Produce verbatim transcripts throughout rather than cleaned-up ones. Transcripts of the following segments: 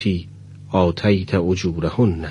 آتیت اجورهن.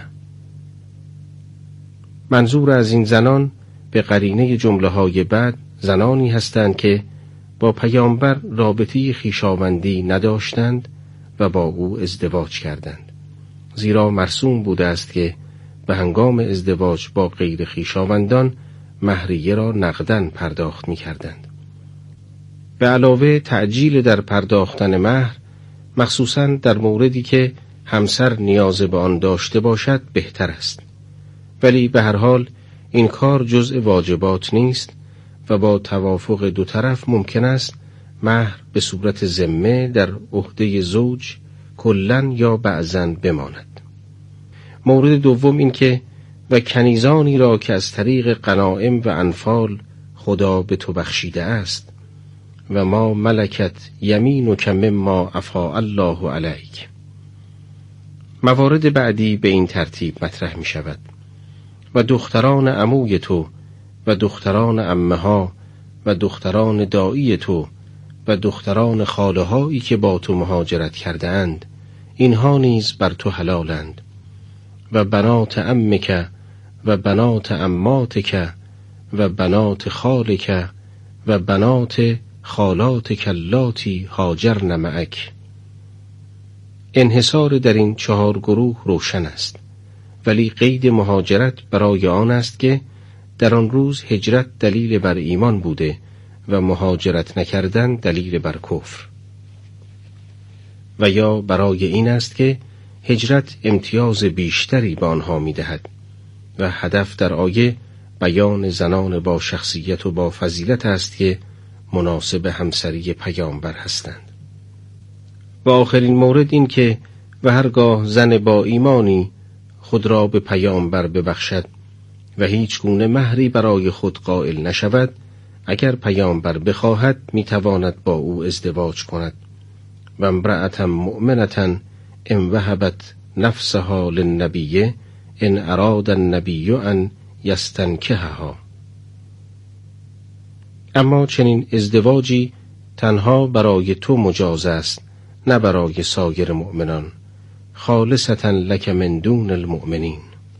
منظور از این زنان به قرینه جمله های بعد زنانی هستند که با پیامبر رابطه خویشاوندی نداشتند و با او ازدواج کردند، زیرا مرسوم بوده است که به هنگام ازدواج با غیر خویشاوندان مهریه را نقداً پرداخت می کردند. به علاوه تعجیل در پرداختن مهر، مخصوصاً در موردی که همسر نیاز به آن داشته باشد، بهتر است. ولی به هر حال این کار جزء واجبات نیست و با توافق دو طرف ممکن است مهر به صورت ذمه در عهده زوج کلاً یا بعضاً بماند. مورد دوم این که و کنیزانی را که از طریق غنایم و انفال خدا به تو بخشیده است و ما ملکت یمینک مما افاء الله علیک. موارد بعدی به این ترتیب مطرح می شود: و دختران عموی تو و دختران عمه‌ها و دختران دایی تو و دختران خاله هایی که با تو مهاجرت کرده اند، اینها نیز بر تو حلالند، و بنات عمک و بنات عماتک و بنات خالک و بنات خالاتک اللاتی هاجرن معک. انحصار در این چهار گروه روشن است، ولی قید مهاجرت برای آن است که در آن روز هجرت دلیل بر ایمان بوده و مهاجرت نکردن دلیل بر کفر، و یا برای این است که هجرت امتیاز بیشتری به آنها می دهد و هدف در آیه بیان زنان با شخصیت و با فضیلت است که مناسب همسری پیامبر هستند. و آخرین مورد این که و هرگاه زن با ایمانی خود را به پیامبر ببخشد و هیچ گونه مهری برای خود قائل نشود، اگر پیامبر بخواهد میتواند با او ازدواج کند. و امرأة مؤمنة ان وهبت نفسها للنبی ان اراد النبی ان یستنکحها. اما چنین ازدواجی تنها برای تو مجاز است، نه برای سایر مؤمنان، خالصة لک من دون المؤمنین.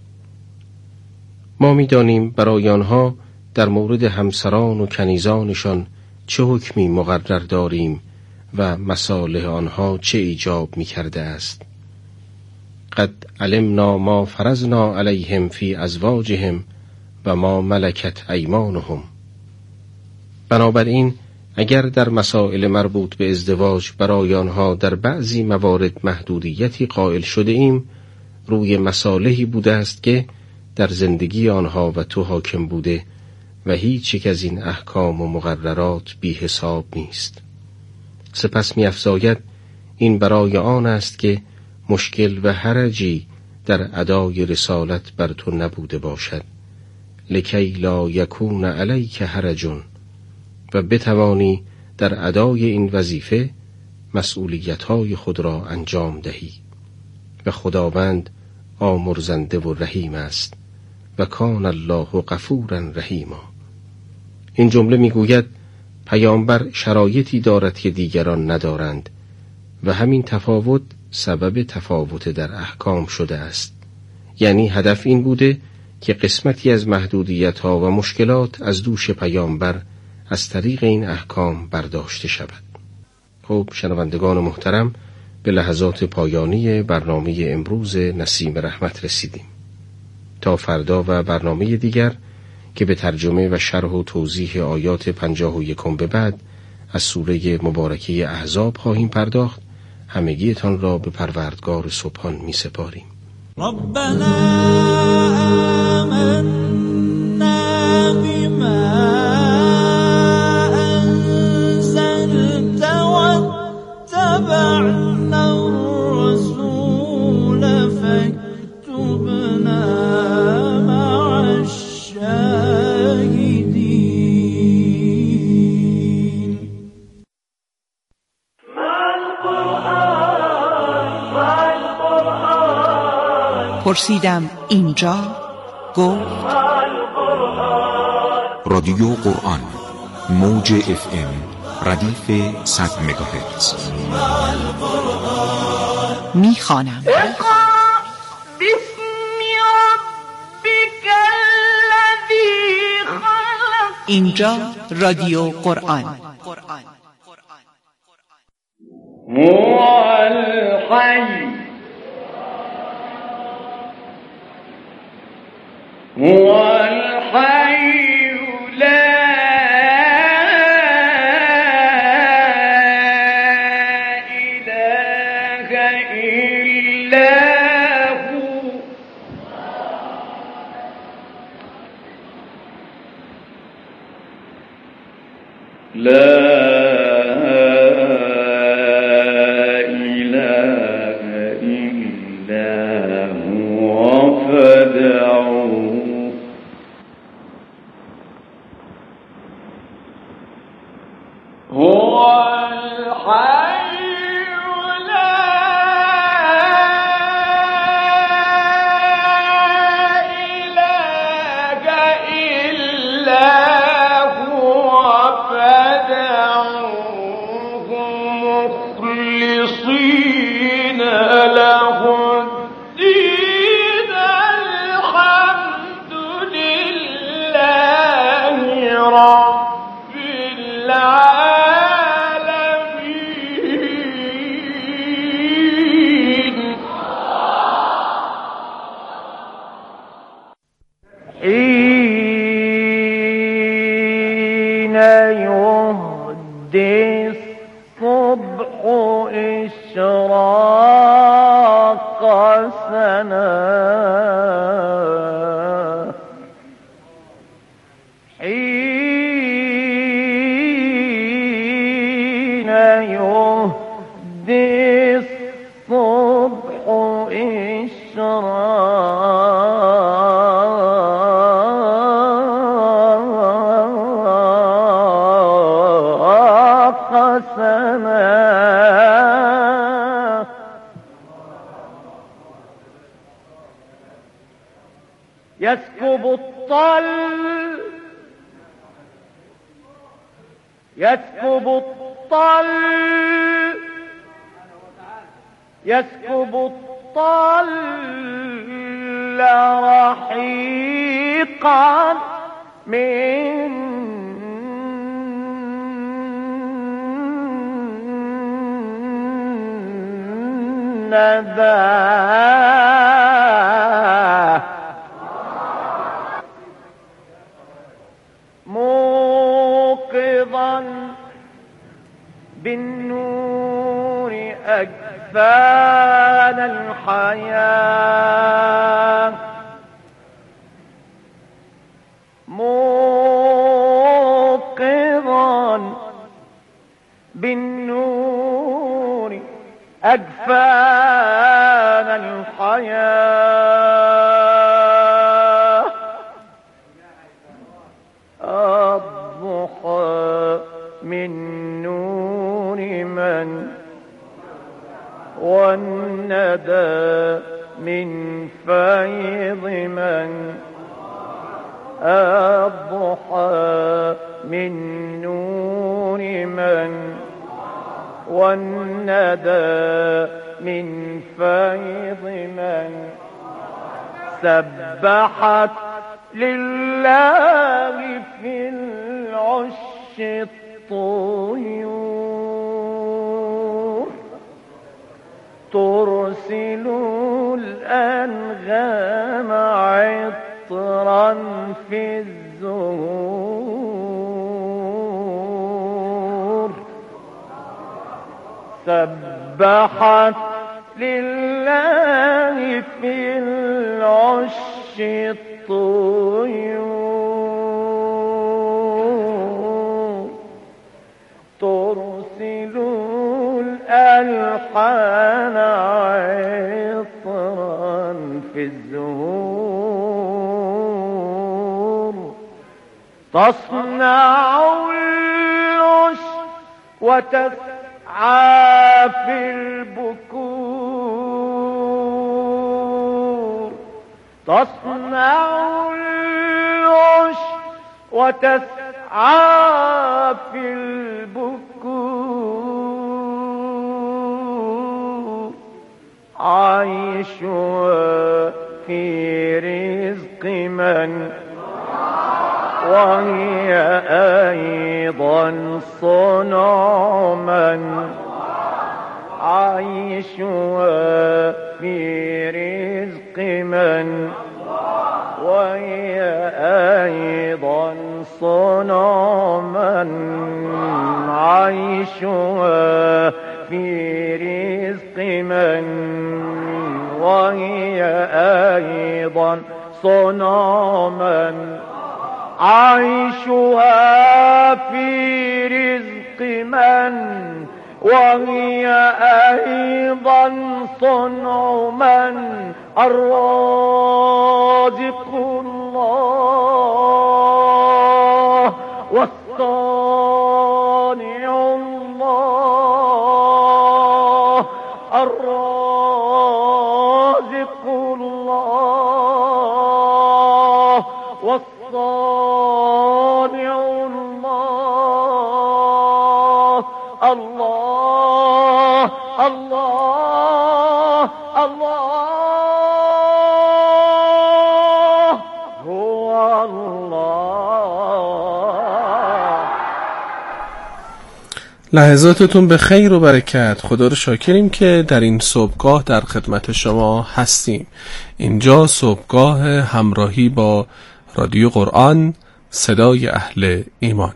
ما می‌دانیم برای آنها در مورد همسران و کنیزانشان چه حکمی مقرر داریم و مصالح آنها چه ایجاب می‌کرده است. قد علمنا ما فرضنا علیهم فی ازواجهم و ما ملکت ایمانهم. بنابراین اگر در مسائل مربوط به ازدواج برای آنها در بعضی موارد محدودیتی قائل شده ایم، روی مصالحی بوده است که در زندگی آنها و تو حاکم بوده و هیچ یک از این احکام و مقررات بی حساب نیست. سپس می افزاید این برای آن است که مشکل و حرجی در ادای رسالت بر تو نبوده باشد، لکی لا یکون علیک حرج، و بتوانی در ادای این وظیفه مسئولیت‌های خود را انجام دهی. و خداوند آمرزنده و رحیم است و کان الله غفورا رحیما. این جمله میگوید پیامبر شرایطی دارد که دیگران ندارند و همین تفاوت سبب تفاوت در احکام شده است. یعنی هدف این بوده که قسمتی از محدودیت‌ها و مشکلات از دوش پیامبر از طریق این احکام برداشته شود. خب شنوندگان محترم، به لحظات پایانی برنامه امروز نسیم رحمت رسیدیم. تا فردا و برنامه دیگر که به ترجمه و شرح و توضیح آیات پنجاه و یکم به بعد از سوره مبارکه احزاب خواهیم پرداخت، همگیتان را به پروردگار سبحان می سپاریم. ربنا آمنا بما انزلت واتبعنا الرسول فاكتبنا مع الشاهدين. پرسیدم اینجا گفت رادیو قرآن، موج اف ام ردیف صد مگاهرتز. میخوانم. اینجا رادیو قرآن. هو الحي هو الحي لا إله إلا هو لا يسكب الطل يسكب الطل يسكب الطل رحيقا من نداه موقظا بالنور أجفان الحياة موقظا بالنور أجفان الحياة الضحى من نور من والندى من فيض من الضحى من نور من والندى من فيض من سبحت لله في العش الطيور ترسل الأنغام عطرا في الزهور سبحت لله في العش الطيور ترسل الألحان عطرا في الزهور تصنع العش وتسعى في البكور تصنع العش وتسعى في البكور عيش في رزق من وهي أيضا صنع من عيش في رزق من وهي أيضا صنع من عيشها في رزق من وهي أيضا صنع من عيشها في رزق من وهي أيضا صنع من الرازق الله والصانع الله الرازق الله والصانع الله الله الله الله هو الله. لحظاتتون به خیر و برکت. خدا رو شاکریم که در این صبحگاه در خدمت شما هستیم. اینجا صبحگاه همراهی با رادیو قرآن، صدای اهل ایمانه.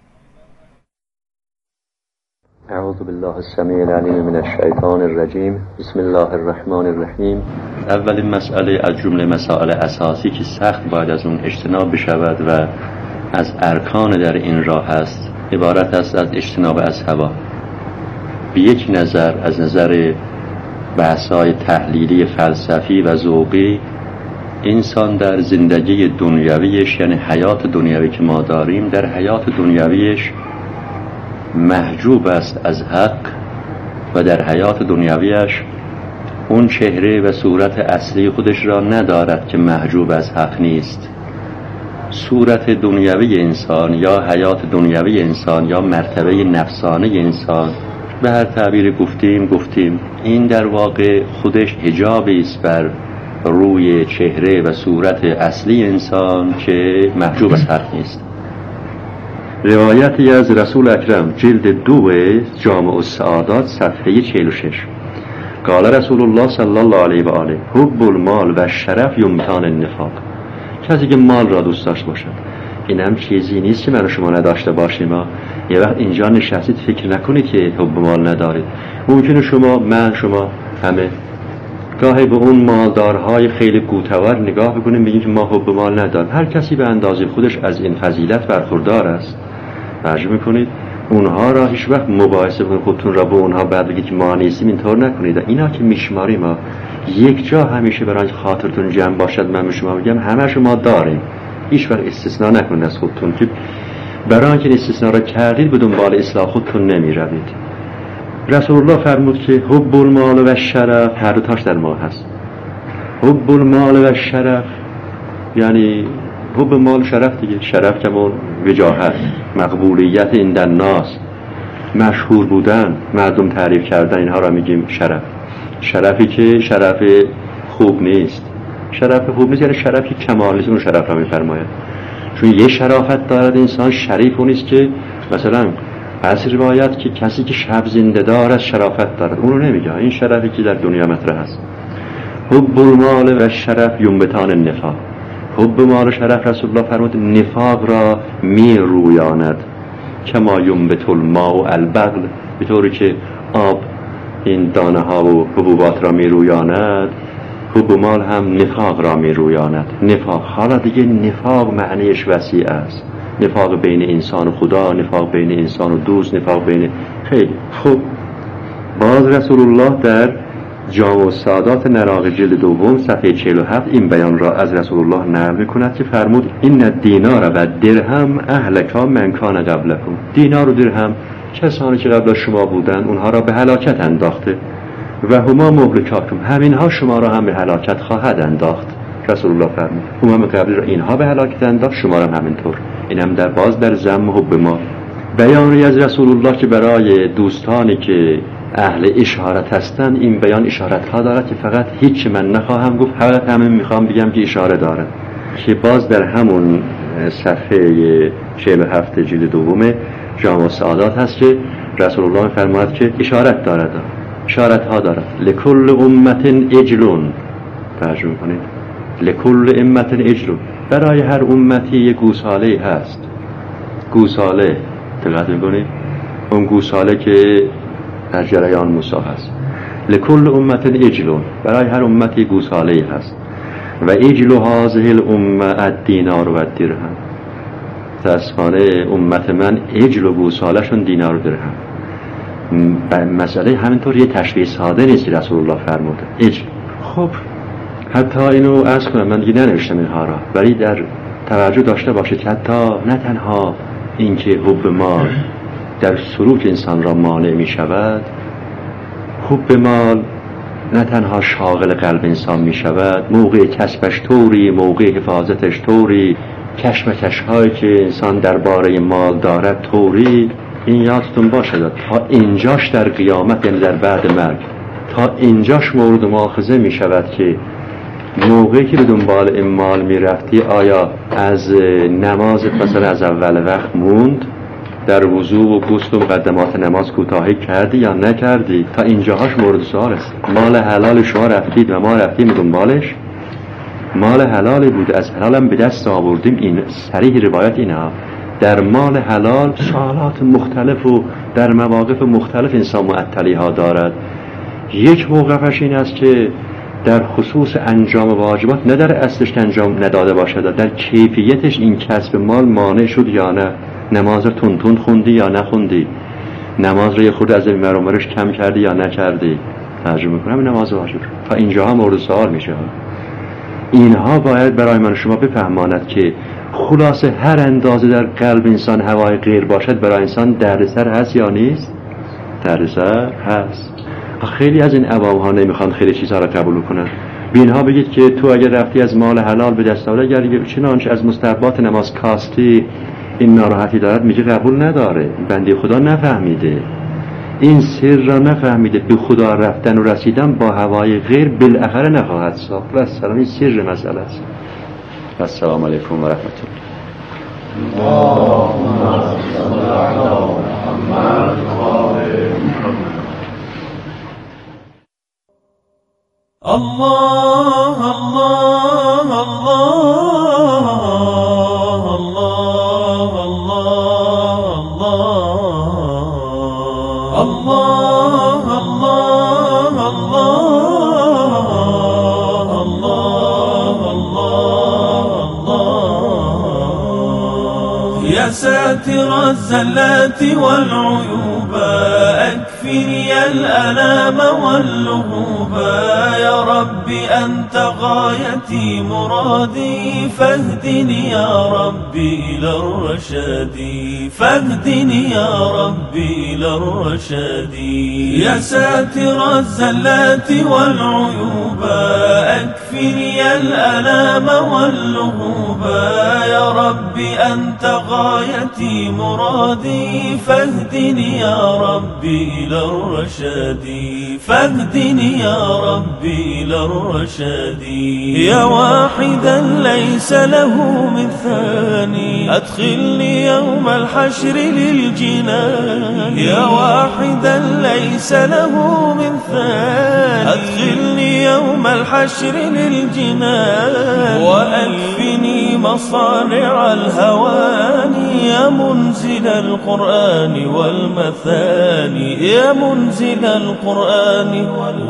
اعوذ بالله السمیع العلیم من الشیطان الرجیم. بسم الله الرحمن الرحیم. اولین مسئله از جمله مسائل اساسی که سخت باید از اون اجتناب بشود و از ارکان در این راه است، عبارت است از اجتناب از هوا. به یک نظر، از نظر بحث‌های تحلیلی فلسفی و ذوقی، انسان در زندگی دنیویش، یعنی حیات دنیوی که ما داریم، در حیات دنیویش محجوب است از حق و در حیات دنیویش اون چهره و صورت اصلی خودش را ندارد که محجوب از حق نیست. صورت دنیوی انسان یا حیات دنیوی انسان یا مرتبه نفسانه انسان، به هر تعبیر گفتیم گفتیم این در واقع خودش حجابی است بر روی چهره و صورت اصلی انسان که محجوب از حق نیست. روایتی از رسول اکرم جلد دو جامع السعادات صفحه چهل و شش. قال رسول الله صلی الله علیه و آله حب المال و شرف یمتان النفاق. کسی که مال را دوست داشته باشد، این هم چیزی نیست که من و شما نداشته باشیم. ما یه وقت اینجا نشستید فکر نکنید که حب مال ندارید. ممکنه شما، من، شما همه گاهی به اون مالدارهای خیلی گوتور نگاه بکنیم بگیم که ما حب مال نداریم. هر کسی به اندازه خودش از این فضیلت برخوردار است. توجه میکنید؟ اونها را هیچ وقت مقایسه کنید خودتون را با اونها بعد بگید که ما نیستیم، اینطور نکنید. اینا که میشماریم ما یک جا همیشه برای خاطرتون جمع باشد. من به شما بگم همه شما داریم، هیچ وقت استثناء نکنید از خودتون، که برای اینکه استثناء را کردید به دنبال اصلاح خودتون نمی روید. رسول الله فرمود که حب المال و شرف، هر دو تاش در ما هست. حب المال و شرف یعنی حب مال شرف دیگه. شرف کمون وجاهت، مقبولیت این الناس، مشهور بودن، مردم تعریف کردن، اینها را میگیم شرف. شرفی که شرف خوب نیست. شرف خوب نیست یعنی شرفی کمال نیست، اون شرف را میفرماید. چون یه شرافت دارد انسان، شریف اون نیست که مثلا از روایت که کسی که شب زنده دارد شرافت دارد، اون رو نمیگه. این شرفی که در دنیا مطرح است. حب المال و شرف ینبتان النفاق. حب مال و شرف رسول الله فرمود نفاق را می رویاند. کما ینبت الماء البقل، به طوری که آب این دانه ها و حبوبات را می رویاند، حب مال هم نفاق را می رویاند. نفاق، حالا دیگه نفاق معنیش وسیع است. نفاق بین انسان و خدا، نفاق بین انسان و دوست، نفاق بین خیلی. خب باز رسول الله در جامع السعادات نراق جلد دوم صفحه چهل و هفت این بیان را از رسول الله نقل می‌کند که فرمود این دینار و درهم اهلکا من کان قبلکم. دینار و درهم کسانی که قبل شما بودند اونها را به هلاکت انداخته و هما مهلکاکم، همینها شما را هم به هلاکت خواهد انداخت. رسول الله فرمود امم قبلی را اینها به هلاکت انداخت، شما را همینطور. اینم در باز در ذم حب ما بیانی از رسول الله که برای دوستانی که اهل اشارت هستن، این بیان اشارت ها دارد که فقط هیچ من نخواهم گفت، فقط همین میخوام بگم که اشاره داره، که باز در همون صفحه چهل و هفت جلد دوم جامع السعادات هست که رسول الله فرمود که اشارت دارد، اشارت ها دارد. لکل امت اجلون، ترجمه کنید، لکل امت اجلون، برای هر امتی یک گوساله هست. گوساله دقت میکنید، اون گوساله که در جریان موسی هست. لکل امت اجلون، برای هر امتی گوساله هست. و اجلو هذه الامه الدینار و الدرهم، متاسفانه امت من اجلو گوساله شون دینار و درهم. مسئله همینطور یه تشریح ساده نیست که رسول الله فرموده اجل. خب حتی اینو عرض کنم، من دیگه ننوشتم اینها را، ولی در توجه داشته باشید که حتی نه تنها اینکه حب مال در سلوک انسان را مانع می شود، حب مال نه تنها شاغل قلب انسان می شود، موقع کسبش طوری، موقع حفاظتش طوری، کشمکش هایی که انسان درباره مال دارد طوری. این یادتون باشه تا اینجاش در قیامت، یعنی در بعد مرگ، تا اینجاش مورد مؤاخذه می شود که موقعی که به دنبال این مال می رفتی آیا از نمازت مثلا از اول وقت موند، در وضو و غسل و مقدمات نماز کوتاهی کردی یا نکردی؟ تا اینجاهاش مورد سوال است. مال حلال شما رفتید و ما رفتیم دنبالش، مال حلالی بوده، از حلالم به دست آوردیم. این صریح روایت اینه، در مال حلال سوالات مختلف و در مواقف مختلف انسان معطلی ها دارد. یک موقفش این است که در خصوص انجام واجبات نه در اصلش انجام نداده باشد، در کیفیتش این کسب مال مانع شد یا نه. نماز رو تون تون خوندی یا نخوندی، نماز رو یه خورده از این مرامرش کم کردی یا نکردی. ترجمه میکنم نماز واجب تا اینجاها مورد سوال میشه. اینها باید برای من شما بفهماند که خلاصه هر اندازه در قلب انسان هوای غیر باشد برای انسان دردسر هست یا نیست؟ دردسر هست. خیلی از این عوام ها نمیخوان خیلی چیزها را قبول کنن. به اینها بگید که تو اگر رفتی از مال حلال به دست آوردی، اگر چنانچه از مستحبات نماز کاستی این ناراحتی دارد، میگه قبول نداره. بنده خدا نفهمیده، این سر را نفهمیده. به خدا رفتن و رسیدن با هوای غیر بالاخره نخواهد ساخت. و السلام، این سر مسئله است. السلام علیکم و رحمت الله. الله الله الله الله الله الله الله الله. يا ساتر الزلات والعيوب أكفني الألام واللهوب، يا رب أنت غايتي مرادي، فاهدني يا ربي إلى الرشاد، فاهدني يا ربي إلى الرشاد. يا ساتر الزلات والعيوب أكفني الألام واللهوب، يا رب أنت غايتي مرادي، فاهدني يا ربي إلى الرشاد، فاهدني يا ربي إلى الرشاد. يا واحدا ليس له من ثاني، أدخلني يوم الحشر للجنان. يا واحدا ليس له من ثاني، أدخلني يوم الحشر للجنان. وأكفني مصانع الهواني، يا منزل القرآن والمثاني، يا منزل القرآن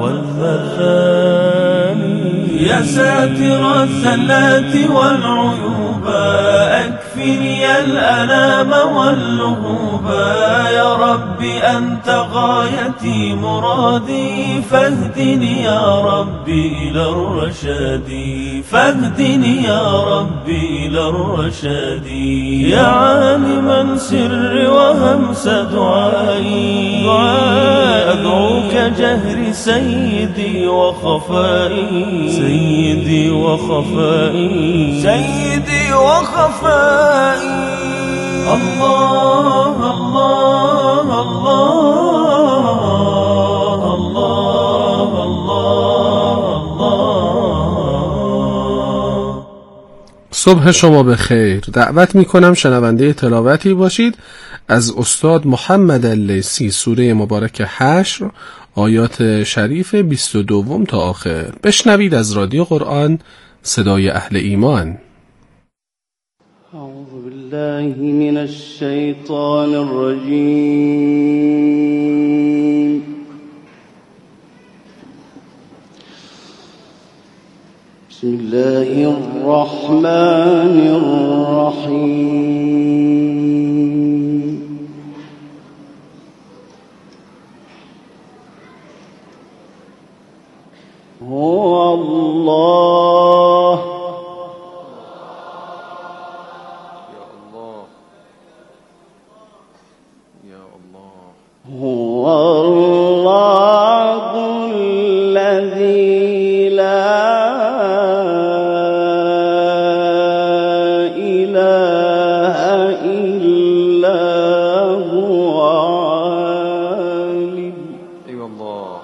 والمثاني. يا ساتر الزلات والعيوب أكفني الألام واللهوب، يا رب أنت غايتي مرادي، فاهدني يا ربي إلى الرشاد، فاهدني يا ربي إلى الرشاد. يا عالما سر وهمس دعائي، أدعوك جهر سيدي وخفائي، سيدي وخفائي، سيدي وخفائي. الله الله الله صبح شما به خیر. دعوت می کنم شنونده تلاوتی باشید از استاد محمد اللیثی، سوره مبارک حشر، آیات شریف بیست و دو تا آخر. بشنوید از رادیو قرآن، صدای اهل ایمان. اعوذ بالله من الشیطان الرجیم. بسم الله الرحمن الرحیم. هو الله هو الله الذي لا إله إلا هو عالم. أي والله.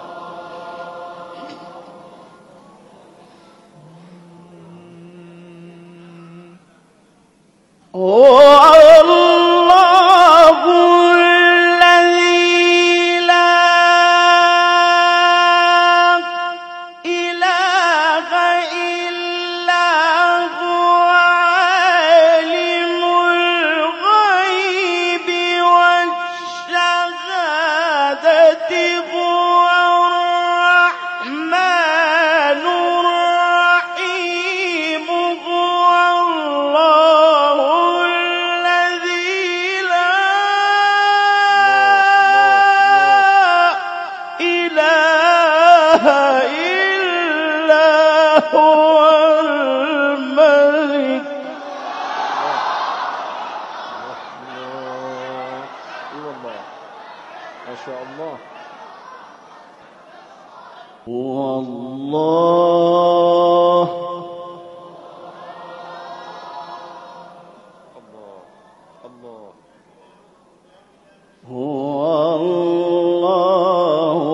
هو هو الله هو الله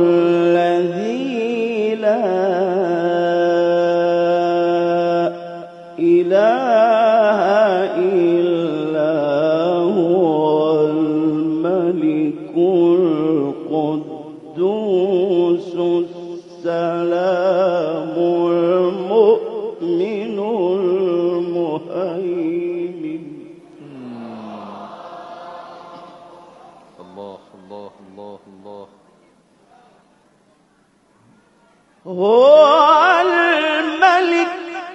الذي لا إله إلا هو الملك القدوس السلام المؤمن المهيمن. الله الله الله الله. هو الملك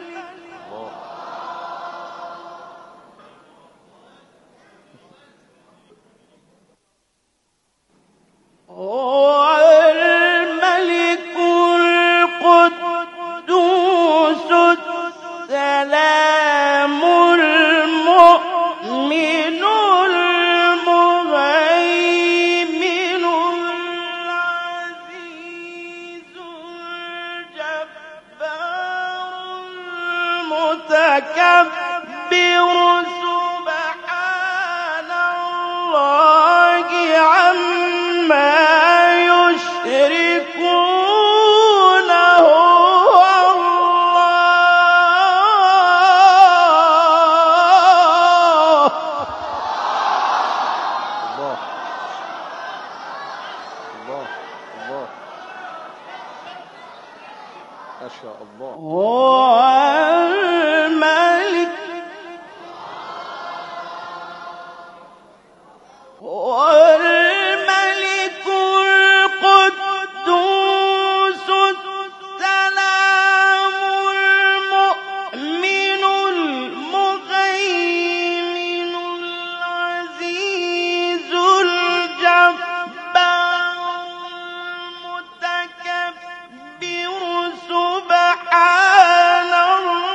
متكبر سبحان الله عما يشركون. هو الله الله الله ما شاء الله. هو الملك هو الملك القدوس السلام المؤمن المهيمن العزيز الجبار المتكبر سبحان الله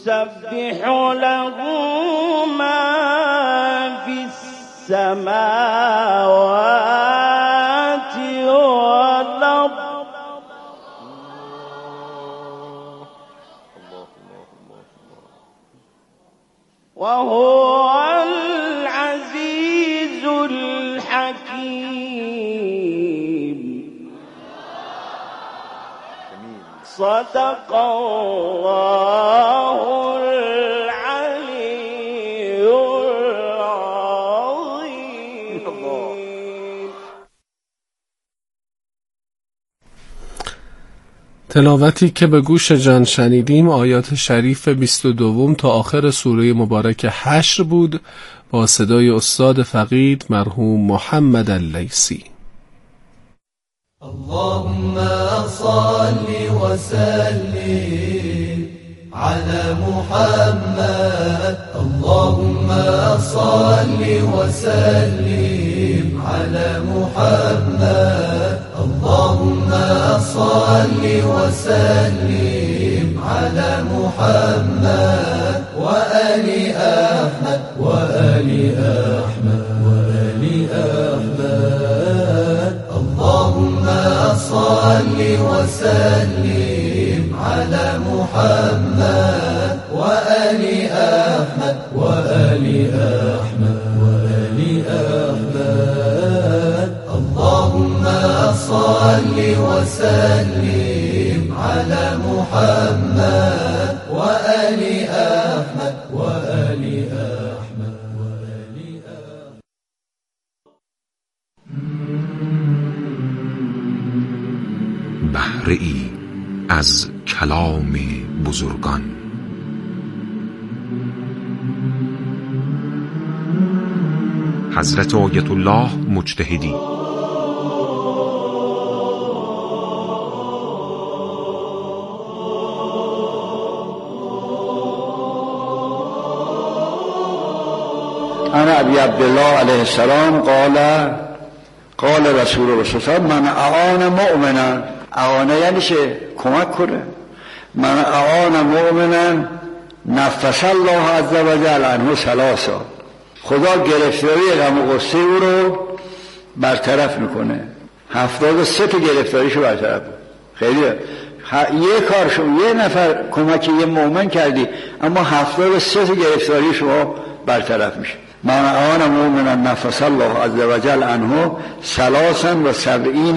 يسبح له ما في السماوات والأرض وهو العزيز الحكيم. صدق الله العلي العظيم. تلاوتی که به گوش جان شنیدیم آیات شریف بیست و دوم تا آخر سوره مبارک حشر بود با صدای استاد فقید مرحوم محمد اللیثی. اللهم صل وسلم على محمد. اللهم صل وسلم على محمد. اللهم صل وسلم على محمد وآل أحمد وآل أحمد وآل أحمد. اللهم صل وسلم على محمد وآل أحمد وآل أحمد وآل أحمد. اللهم صل وسلم على محمد وآل أحمد وآل أحمد وآل أحمد. بهره ای از کلام بزرگان. حضرت آیت الله مجتهدی. انا ابی عبدالله علیه السلام قال قال رسول الله صلی الله علیه و من اعان مؤمنا. اعانه یعنی چه؟ کمک کنه. من اعان مؤمنا نفس الله عز وجل عنه ثلاثا. خدا گرفتاری غم و غصه او رو برطرف میکنه. هفتاد و سه تا گرفتاریشو برطرف. خیلی یه کارشو یه نفر کمک یه مؤمن کردی اما هفتاد و سه تا گرفتاری شما برطرف میشه. من اعان مؤمنا نفس الله عز وجل عنه ثلاثا و سبعین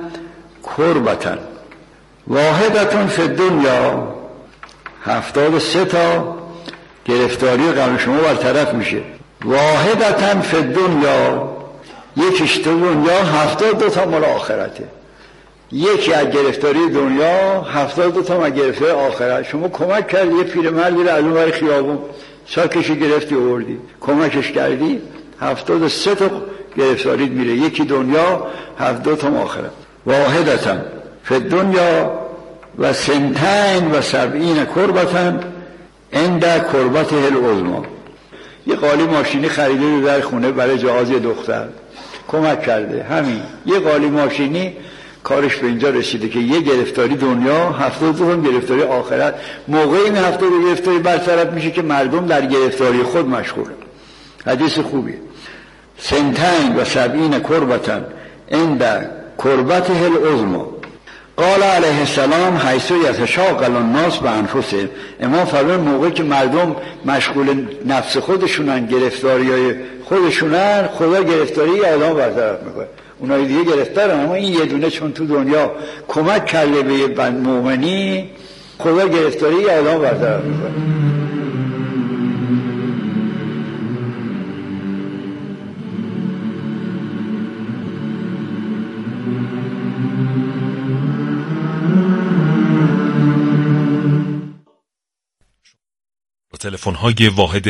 کربتن واحدتون فی الدنیا. هفتاد و سه تا گرفتاری غم شما برطرف میشه. واحدتن فی الدنیا، یکیش تو دنیا، هفتاد دو تا مال آخرته. یکی از گرفتاری دنیا، هفتاد دو تا از گرفتاری آخرت. شما کمک کردی یه پیرمردی رو از اون ور خیابون ساکشی گرفتی آوردی، کمکش کردی، هفتاد و سه تا گرفتاریت میره. یکی دنیا، هفتاد تا آخرت. واحدتن فی الدنیا و سنتین و سبعین کربتن عند کربته العظمی. یه قالی ماشینی خریده در خونه برای جهاز دختر، کمک کرده. همین یه قالی ماشینی کارش به اینجا رسیده که یه گرفتاری دنیا، هفتاد دو تا گرفتاری آخرت. موقع این هفتاد دو گرفتاری برطرف میشه که مردم در گرفتاری خود مشغوله. حدیث خوبیه. سنتین و سبعین کربتن عند کربته العظمی. قال علیه السلام حیث یتشاغل الناس بانفسهم. امام فرمود موقعی که مردم مشغول نفس خودشونن، گرفتاریای خودشونن، خدا گرفتاری آدم برطرف میکنه. اونایی دیگه گرفتارن اما این یه دونه چون تو دنیا کمک کرده به یه بند مؤمنی، خدا گرفتاری آدم برطرف میکنه. تلفن‌های واحد